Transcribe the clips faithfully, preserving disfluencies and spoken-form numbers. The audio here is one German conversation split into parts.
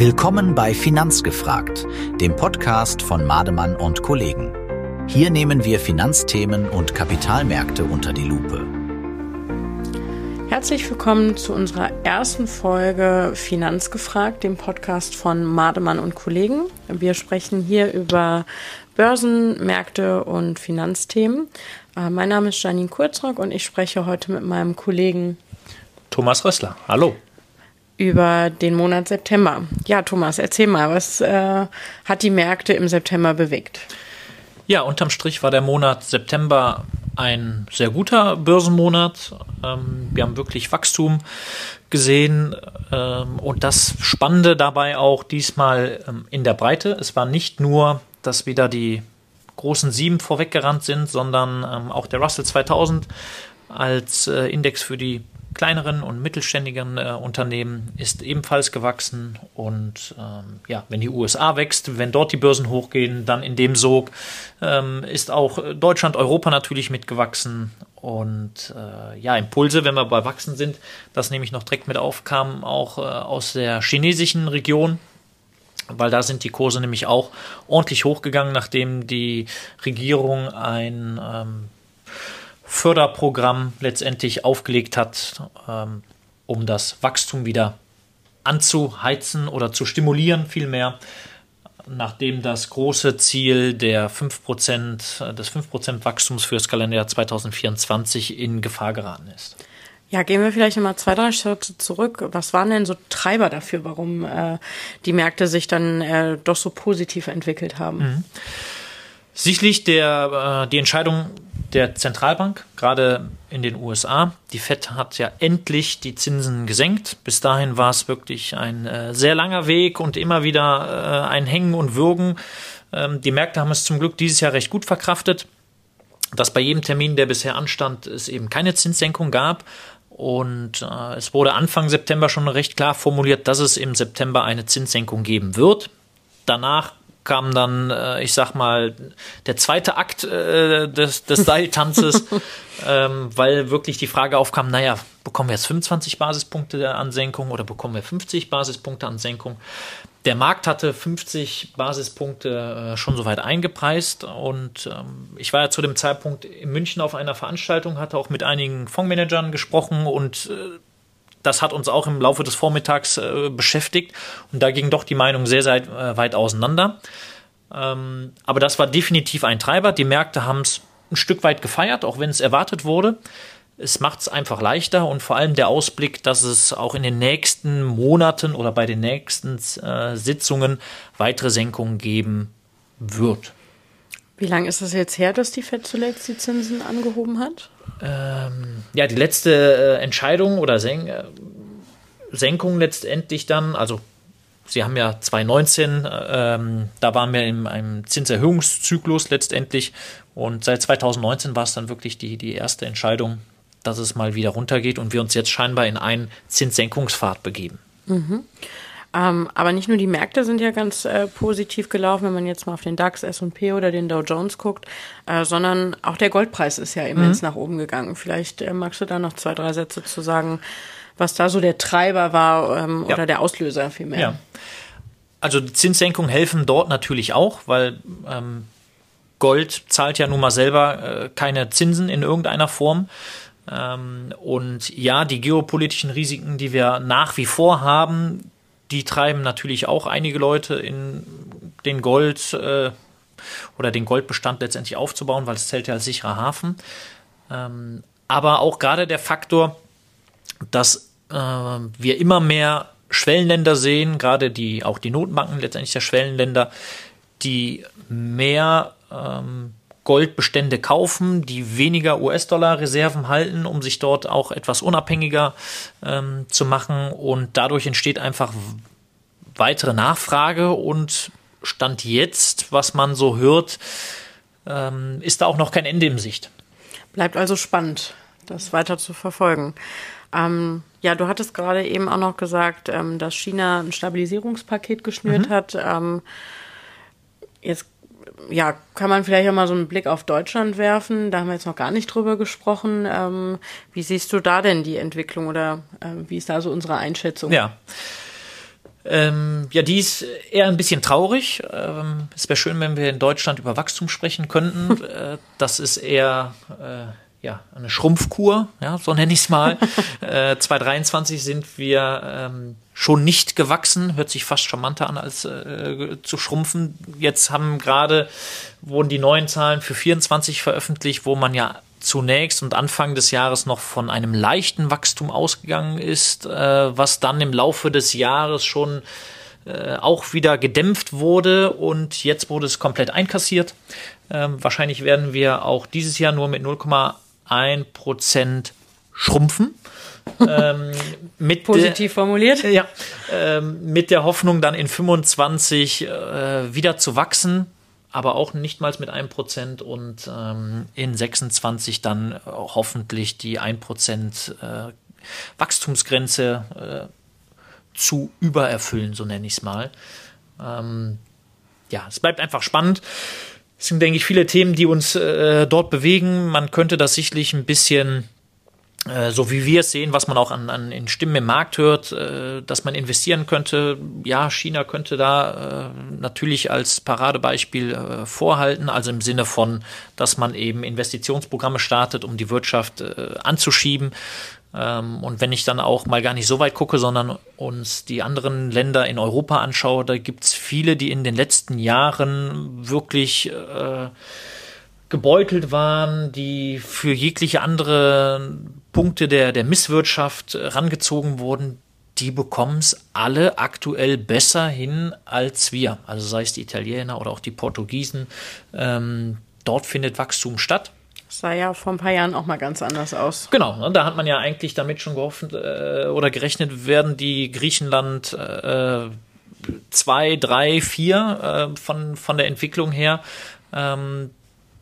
Willkommen bei Finanzgefragt, dem Podcast von Mademann und Kollegen. Hier nehmen wir Finanzthemen und Kapitalmärkte unter die Lupe. Herzlich willkommen zu unserer ersten Folge Finanzgefragt, dem Podcast von Mademann und Kollegen. Wir sprechen hier über Börsen, Märkte und Finanzthemen. Mein Name ist Janine Kurzrock und ich spreche heute mit meinem Kollegen Thomas Rössler. Hallo. Über den Monat September. Ja, Thomas, erzähl mal, was äh, hat die Märkte im September bewegt? Ja, unterm Strich war der Monat September ein sehr guter Börsenmonat. Ähm, wir haben wirklich Wachstum gesehen ähm, und das Spannende dabei auch diesmal ähm, in der Breite. Es war nicht nur, dass wieder die großen Sieben vorweggerannt sind, sondern ähm, auch der Russell zweitausend als äh, Index für die kleineren und mittelständigen äh, Unternehmen ist ebenfalls gewachsen und ähm, ja, wenn die U S A wächst, wenn dort die Börsen hochgehen, dann in dem Sog ähm, ist auch Deutschland, Europa natürlich mitgewachsen und äh, ja, Impulse, wenn wir bei Wachsen sind, das nehme ich noch direkt mit auf, kamen auch äh, aus der chinesischen Region, weil da sind die Kurse nämlich auch ordentlich hochgegangen, nachdem die Regierung ein ähm, Förderprogramm letztendlich aufgelegt hat, ähm, um das Wachstum wieder anzuheizen oder zu stimulieren vielmehr, nachdem das große Ziel der fünf Prozent, des fünf Prozent Wachstums für das Kalenderjahr zwanzig vierundzwanzig in Gefahr geraten ist. Ja, gehen wir vielleicht nochmal zwei, drei Schritte zurück. Was waren denn so Treiber dafür, warum äh, die Märkte sich dann äh, doch so positiv entwickelt haben? Mhm. Sicherlich der, äh, die Entscheidung der Zentralbank, gerade in den U S A. Die Fed hat ja endlich die Zinsen gesenkt. Bis dahin war es wirklich ein äh, sehr langer Weg und immer wieder äh, ein Hängen und Würgen. Ähm, die Märkte haben es zum Glück dieses Jahr recht gut verkraftet, dass bei jedem Termin, der bisher anstand, es eben keine Zinssenkung gab. Und äh, es wurde Anfang September schon recht klar formuliert, dass es im September eine Zinssenkung geben wird. Danach kam dann, äh, ich sag mal, der zweite Akt äh, des, des Seiltanzes, ähm, weil wirklich die Frage aufkam, naja, bekommen wir jetzt fünfundzwanzig Basispunkte an Senkung oder bekommen wir fünfzig Basispunkte an Senkung? Der Markt hatte fünfzig Basispunkte äh, schon soweit eingepreist und ähm, ich war ja zu dem Zeitpunkt in München auf einer Veranstaltung, hatte auch mit einigen Fondsmanagern gesprochen und äh, das hat uns auch im Laufe des Vormittags äh, beschäftigt und da ging doch die Meinung sehr, sehr äh, weit auseinander. Ähm, aber das war definitiv ein Treiber. Die Märkte haben es ein Stück weit gefeiert, auch wenn es erwartet wurde. Es macht es einfach leichter und vor allem der Ausblick, dass es auch in den nächsten Monaten oder bei den nächsten äh, Sitzungen weitere Senkungen geben wird. Wie lange ist es jetzt her, dass die Fed zuletzt die Zinsen angehoben hat? Ähm, ja, die letzte äh, Entscheidung oder Sen- äh, Senkung letztendlich dann, also sie haben ja zwanzig neunzehn, ähm, da waren wir in einem Zinserhöhungszyklus letztendlich und seit zwanzig neunzehn war es dann wirklich die, die erste Entscheidung, dass es mal wieder runtergeht und wir uns jetzt scheinbar in einen Zinssenkungspfad begeben. Mhm. Ähm, aber nicht nur die Märkte sind ja ganz äh, positiv gelaufen, wenn man jetzt mal auf den DAX, S und P oder den Dow Jones guckt, äh, sondern auch der Goldpreis ist ja immens mhm. nach oben gegangen. Vielleicht äh, magst du da noch zwei, drei Sätze zu sagen, was da so der Treiber war ähm, ja. oder der Auslöser vielmehr. Ja. Also die Zinssenkungen helfen dort natürlich auch, weil ähm, Gold zahlt ja nun mal selber äh, keine Zinsen in irgendeiner Form. Ähm, und ja, die geopolitischen Risiken, die wir nach wie vor haben, die treiben natürlich auch einige Leute in den Gold äh, oder den Goldbestand letztendlich aufzubauen, weil es zählt ja als sicherer Hafen. Ähm, aber auch gerade der Faktor, dass äh, wir immer mehr Schwellenländer sehen, gerade die auch die Notenbanken letztendlich der Schwellenländer, die mehr ähm, Goldbestände kaufen, die weniger U S-Dollar-Reserven halten, um sich dort auch etwas unabhängiger ähm, zu machen. Und dadurch entsteht einfach weitere Nachfrage. Und Stand jetzt, was man so hört, ähm, ist da auch noch kein Ende in Sicht. Bleibt also spannend, das weiter zu verfolgen. Ähm, ja, du hattest gerade eben auch noch gesagt, ähm, dass China ein Stabilisierungspaket geschnürt mhm. hat. Ähm, jetzt ja, kann man vielleicht auch mal so einen Blick auf Deutschland werfen. Da haben wir jetzt noch gar nicht drüber gesprochen. Ähm, wie siehst du da denn die Entwicklung oder äh, wie ist da so unsere Einschätzung? Ja, Ähm, ja, die ist eher ein bisschen traurig. Ähm, es wäre schön, wenn wir in Deutschland über Wachstum sprechen könnten. äh, das ist eher äh, ja, eine Schrumpfkur, ja, so nenne ich es mal. äh, zwanzig dreiundzwanzig sind wir ähm, schon nicht gewachsen. Hört sich fast charmanter an, als äh, zu schrumpfen. Jetzt haben gerade, wurden die neuen Zahlen für vierundzwanzig veröffentlicht, wo man ja zunächst und Anfang des Jahres noch von einem leichten Wachstum ausgegangen ist, äh, was dann im Laufe des Jahres schon äh, auch wieder gedämpft wurde und jetzt wurde es komplett einkassiert. Ähm, wahrscheinlich werden wir auch dieses Jahr nur mit null Komma eins Prozent schrumpfen. ähm, mit Positiv formuliert. Ja, ähm, mit der Hoffnung dann in fünfundzwanzig äh, wieder zu wachsen, aber auch nicht mal mit einem Prozent und ähm, in sechsundzwanzig dann hoffentlich die ein Prozent äh, Wachstumsgrenze äh, zu übererfüllen, so nenne ich es mal. Ähm, ja, es bleibt einfach spannend. Es sind, denke ich, viele Themen, die uns äh, dort bewegen. Man könnte das sicherlich ein bisschen, äh, so wie wir es sehen, was man auch an, an in Stimmen im Markt hört, äh, dass man investieren könnte. Ja, China könnte da äh, natürlich als Paradebeispiel äh, vorhalten, also im Sinne von, dass man eben Investitionsprogramme startet, um die Wirtschaft äh, anzuschieben. Ähm, und wenn ich dann auch mal gar nicht so weit gucke, sondern uns die anderen Länder in Europa anschaue, da gibt es viele, die in den letzten Jahren wirklich äh, gebeutelt waren, die für jegliche andere Punkte der, der Misswirtschaft rangezogen wurden, die bekommen es alle aktuell besser hin als wir. Also sei es die Italiener oder auch die Portugiesen. Ähm, dort findet Wachstum statt. Das sah ja vor ein paar Jahren auch mal ganz anders aus. Genau, ne, da hat man ja eigentlich damit schon gehofft äh, oder gerechnet, werden die Griechenland äh, zwei, drei, vier äh, von, von der Entwicklung her. Ähm,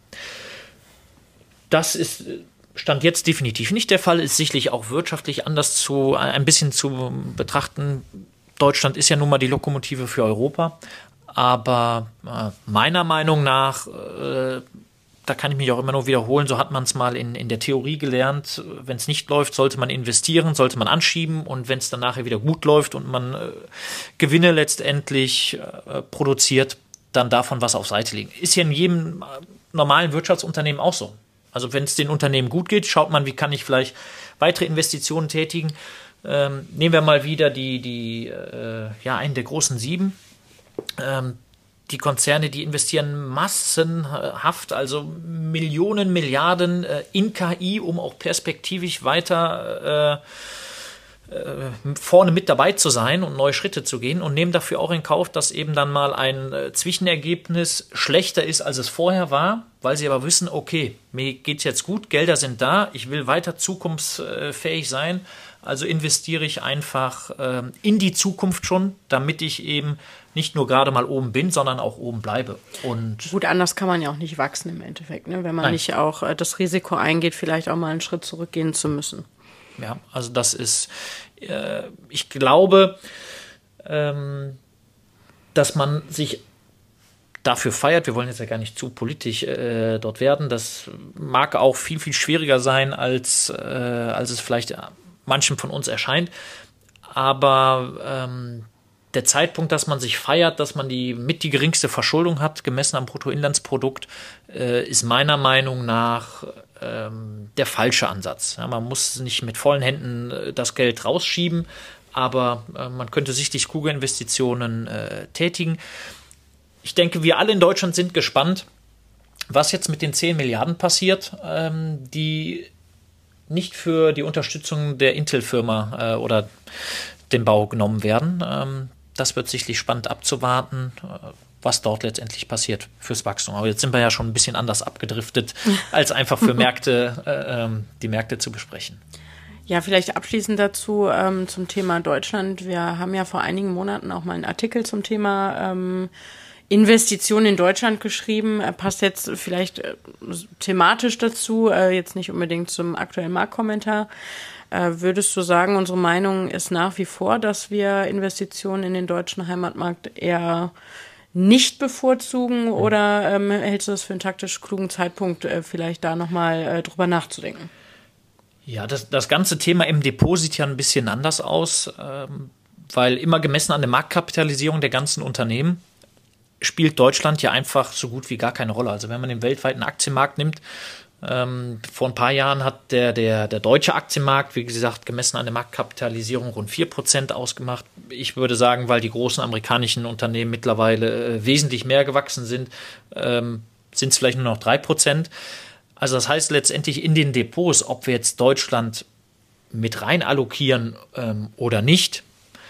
das ist Stand jetzt definitiv nicht der Fall, ist sicherlich auch wirtschaftlich anders zu, ein bisschen zu betrachten. Deutschland ist ja nun mal die Lokomotive für Europa, aber äh, meiner Meinung nach äh, da kann ich mich auch immer nur wiederholen, so hat man es mal in, in der Theorie gelernt. Wenn es nicht läuft, sollte man investieren, sollte man anschieben und wenn es dann nachher wieder gut läuft und man äh, Gewinne letztendlich äh, produziert, dann davon was auf Seite legen. Ist ja in jedem äh, normalen Wirtschaftsunternehmen auch so. Also wenn es den Unternehmen gut geht, schaut man, wie kann ich vielleicht weitere Investitionen tätigen. Ähm, nehmen wir mal wieder die, die äh, ja, einen der großen sieben. Ähm, Die Konzerne, die investieren massenhaft, also Millionen, Milliarden äh, in K I, um auch perspektivisch weiter äh, äh, vorne mit dabei zu sein und neue Schritte zu gehen und nehmen dafür auch in Kauf, dass eben dann mal ein äh, Zwischenergebnis schlechter ist, als es vorher war, weil sie aber wissen, okay, mir geht's jetzt gut, Gelder sind da, ich will weiter zukunftsfähig sein, also investiere ich einfach äh, in die Zukunft schon, damit ich eben nicht nur gerade mal oben bin, sondern auch oben bleibe. Und gut, anders kann man ja auch nicht wachsen im Endeffekt, ne? Wenn man Nein. nicht auch äh, das Risiko eingeht, vielleicht auch mal einen Schritt zurückgehen zu müssen. Ja, also das ist, äh, ich glaube, ähm, dass man sich dafür feiert. Wir wollen jetzt ja gar nicht zu politisch äh, dort werden. Das mag auch viel, viel schwieriger sein, als, äh, als es vielleicht manchem von uns erscheint. Aber ähm, der Zeitpunkt, dass man sich feiert, dass man die mit die geringste Verschuldung hat, gemessen am Bruttoinlandsprodukt, äh, ist meiner Meinung nach ähm, der falsche Ansatz. Ja, man muss nicht mit vollen Händen äh, das Geld rausschieben, aber äh, man könnte sicherlich kluge Investitionen äh, tätigen. Ich denke, wir alle in Deutschland sind gespannt, was jetzt mit den zehn Milliarden passiert, ähm, die nicht für die Unterstützung der Intel-Firma äh, oder den Bau genommen werden. Ähm, das wird sicherlich spannend abzuwarten, äh, was dort letztendlich passiert fürs Wachstum. Aber jetzt sind wir ja schon ein bisschen anders abgedriftet, als einfach für Märkte, äh, ähm, die Märkte zu besprechen. Ja, vielleicht abschließend dazu ähm, zum Thema Deutschland. Wir haben ja vor einigen Monaten auch mal einen Artikel zum Thema ähm, Investitionen in Deutschland geschrieben, er passt jetzt vielleicht äh, thematisch dazu, äh, jetzt nicht unbedingt zum aktuellen Marktkommentar. Äh, würdest du sagen, unsere Meinung ist nach wie vor, dass wir Investitionen in den deutschen Heimatmarkt eher nicht bevorzugen ja. oder ähm, hältst du das für einen taktisch klugen Zeitpunkt, äh, vielleicht da nochmal äh, drüber nachzudenken? Ja, das, das ganze Thema im Depot sieht ja ein bisschen anders aus. Ähm weil immer gemessen an der Marktkapitalisierung der ganzen Unternehmen spielt Deutschland ja einfach so gut wie gar keine Rolle. Also wenn man den weltweiten Aktienmarkt nimmt, ähm, vor ein paar Jahren hat der, der, der deutsche Aktienmarkt, wie gesagt, gemessen an der Marktkapitalisierung rund vier Prozent ausgemacht. Ich würde sagen, weil die großen amerikanischen Unternehmen mittlerweile äh, wesentlich mehr gewachsen sind, ähm, sind es vielleicht nur noch drei Prozent. Also das heißt letztendlich in den Depots, ob wir jetzt Deutschland mit rein allokieren ähm, oder nicht,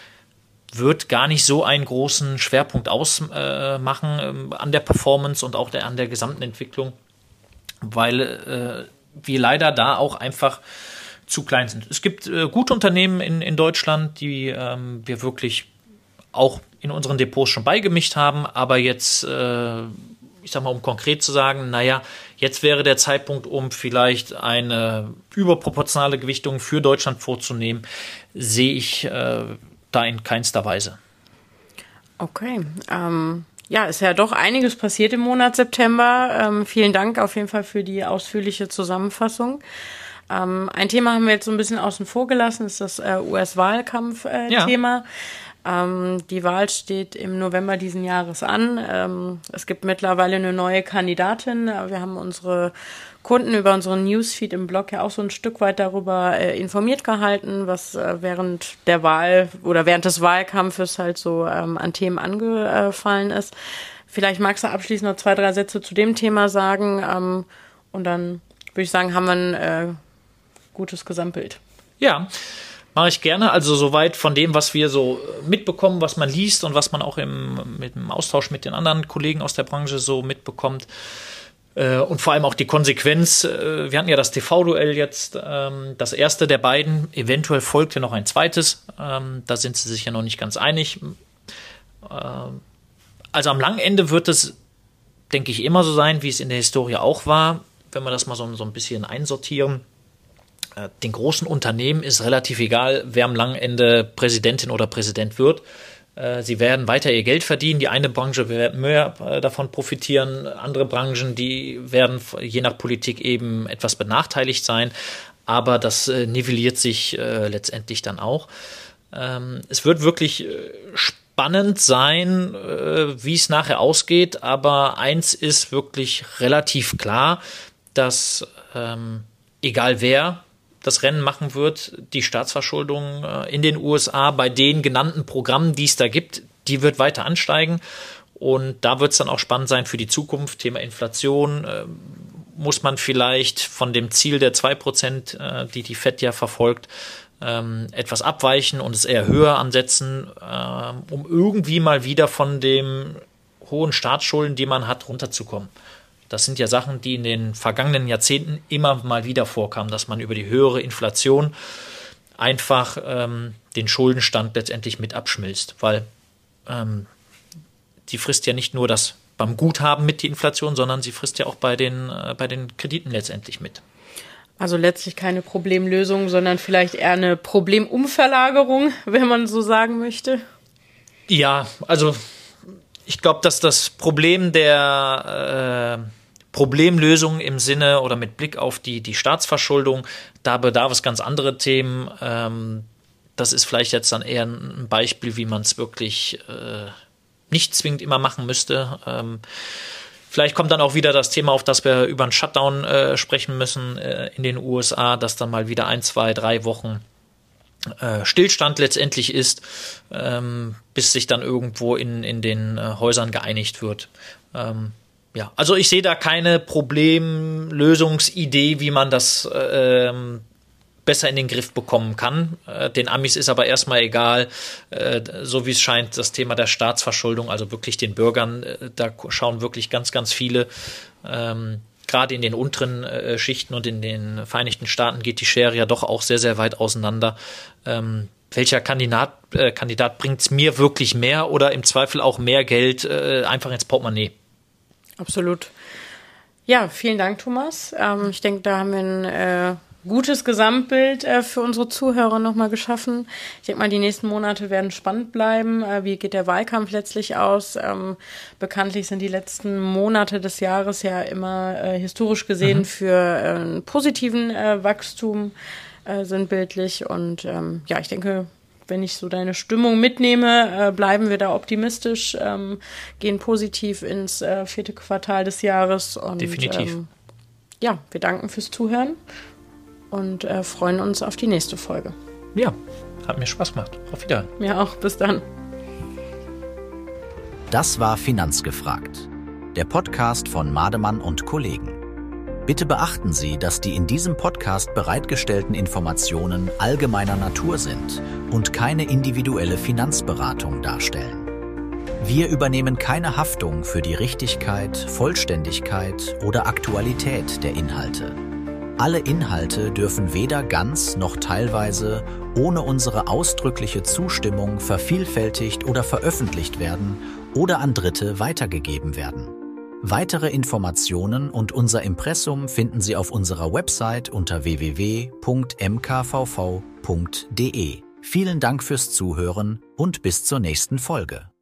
wird gar nicht so einen großen Schwerpunkt ausmachen äh, an der Performance und auch der, an der gesamten Entwicklung, weil äh, wir leider da auch einfach zu klein sind. Es gibt äh, gute Unternehmen in, in Deutschland, die ähm, wir wirklich auch in unseren Depots schon beigemischt haben, aber jetzt, äh, ich sag mal, um konkret zu sagen, naja, jetzt wäre der Zeitpunkt, um vielleicht eine überproportionale Gewichtung für Deutschland vorzunehmen, sehe ich äh, da in keinster Weise. Okay, ähm, ja, ist ja doch einiges passiert im Monat September. Ähm, vielen Dank auf jeden Fall für die ausführliche Zusammenfassung. Ähm, ein Thema haben wir jetzt so ein bisschen außen vor gelassen, ist das äh, U S-Wahlkampf-Thema. Ja. Ähm, die Wahl steht im November diesen Jahres an. Ähm, es gibt mittlerweile eine neue Kandidatin. Wir haben unsere Kunden über unseren Newsfeed im Blog ja auch so ein Stück weit darüber äh, informiert gehalten, was äh, während der Wahl oder während des Wahlkampfes halt so ähm, an Themen angefallen ist. Vielleicht magst du abschließend noch zwei, drei Sätze zu dem Thema sagen ähm, und dann würde ich sagen, haben wir ein äh, gutes Gesamtbild. Ja, mache ich gerne. Also soweit von dem, was wir so mitbekommen, was man liest und was man auch im, mit dem Austausch mit den anderen Kollegen aus der Branche so mitbekommt. Und vor allem auch die Konsequenz, wir hatten ja das T V-Duell jetzt, das erste der beiden, eventuell folgt ja noch ein zweites, da sind sie sich ja noch nicht ganz einig. Also am langen Ende wird es, denke ich, immer so sein, wie es in der Historie auch war, wenn wir das mal so, so ein bisschen einsortieren. Den großen Unternehmen ist relativ egal, wer am langen Ende Präsidentin oder Präsident wird. Sie werden weiter ihr Geld verdienen. Die eine Branche wird mehr davon profitieren. Andere Branchen, die werden je nach Politik eben etwas benachteiligt sein. Aber das nivelliert sich letztendlich dann auch. Es wird wirklich spannend sein, wie es nachher ausgeht. Aber eins ist wirklich relativ klar, dass egal wer das Rennen machen wird, die Staatsverschuldung in den U S A bei den genannten Programmen, die es da gibt, die wird weiter ansteigen. Und da wird es dann auch spannend sein für die Zukunft. Thema Inflation, äh, muss man vielleicht von dem Ziel der zwei Prozent, äh, die die Fed ja verfolgt, ähm, etwas abweichen und es eher höher ansetzen, äh, um irgendwie mal wieder von dem hohen Staatsschulden, die man hat, runterzukommen. Das sind ja Sachen, die in den vergangenen Jahrzehnten immer mal wieder vorkamen, dass man über die höhere Inflation einfach ähm, den Schuldenstand letztendlich mit abschmilzt, weil ähm, die frisst ja nicht nur das beim Guthaben mit, die Inflation, sondern sie frisst ja auch bei den, äh, bei den Krediten letztendlich mit. Also letztlich keine Problemlösung, sondern vielleicht eher eine Problemumverlagerung, wenn man so sagen möchte. Ja, also ich glaube, dass das Problem der äh, Problemlösung im Sinne oder mit Blick auf die, die Staatsverschuldung, da bedarf es ganz andere Themen. Ähm, das ist vielleicht jetzt dann eher ein Beispiel, wie man es wirklich äh, nicht zwingend immer machen müsste. Ähm, vielleicht kommt dann auch wieder das Thema, auf das wir über einen Shutdown äh, sprechen müssen äh, in den U S A, dass dann mal wieder ein, zwei, drei Wochen äh, Stillstand letztendlich ist, ähm, bis sich dann irgendwo in, in den äh, Häusern geeinigt wird. Ähm, Ja, also ich sehe da keine Problemlösungsidee, wie man das äh, besser in den Griff bekommen kann. Äh, den Amis ist aber erstmal egal, äh, so wie es scheint, das Thema der Staatsverschuldung, also wirklich den Bürgern, äh, da schauen wirklich ganz, ganz viele, ähm, gerade in den unteren äh, Schichten und in den Vereinigten Staaten geht die Schere ja doch auch sehr, sehr weit auseinander. Ähm, welcher Kandidat, äh, Kandidat bringt es mir wirklich mehr oder im Zweifel auch mehr Geld äh, einfach ins Portemonnaie? Absolut. Ja, vielen Dank, Thomas. Ähm, ich denke, da haben wir ein äh, gutes Gesamtbild äh, für unsere Zuhörer nochmal geschaffen. Ich denke mal, die nächsten Monate werden spannend bleiben. Äh, wie geht der Wahlkampf letztlich aus? Ähm, bekanntlich sind die letzten Monate des Jahres ja immer äh, historisch gesehen mhm. für äh, einen positiven äh, Wachstum äh, sinnbildlich. Und ähm, ja, ich denke, wenn ich so deine Stimmung mitnehme, äh, bleiben wir da optimistisch, ähm, gehen positiv ins äh, vierte Quartal des Jahres. Und, Definitiv. Ähm, ja, wir danken fürs Zuhören und äh, freuen uns auf die nächste Folge. Ja, hat mir Spaß gemacht. Auf Wiedersehen. Mir auch. Bis dann. Das war Finanzgefragt, der Podcast von Mademann und Kollegen. Bitte beachten Sie, dass die in diesem Podcast bereitgestellten Informationen allgemeiner Natur sind und keine individuelle Finanzberatung darstellen. Wir übernehmen keine Haftung für die Richtigkeit, Vollständigkeit oder Aktualität der Inhalte. Alle Inhalte dürfen weder ganz noch teilweise ohne unsere ausdrückliche Zustimmung vervielfältigt oder veröffentlicht werden oder an Dritte weitergegeben werden. Weitere Informationen und unser Impressum finden Sie auf unserer Website unter w w w punkt m k v v punkt d e. Vielen Dank fürs Zuhören und bis zur nächsten Folge.